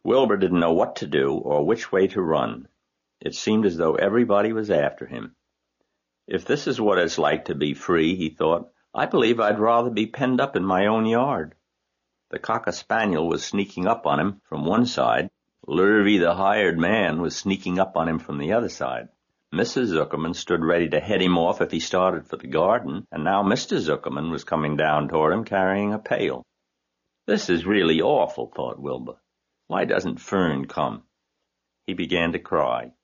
Wilbur didn't know what to do or which way to run. It seemed as though everybody was after him. If this is what it's like to be free, he thought, I believe I'd rather be penned up in my own yard. The cocker-spaniel was sneaking up on him from one side. Lurvy, the hired man, was sneaking up on him from the other side. Mrs. Zuckerman stood ready to head him off if he started for the garden, and now Mr. Zuckerman was coming down toward him carrying a pail. This is really awful, thought Wilbur. Why doesn't Fern come? He began to cry.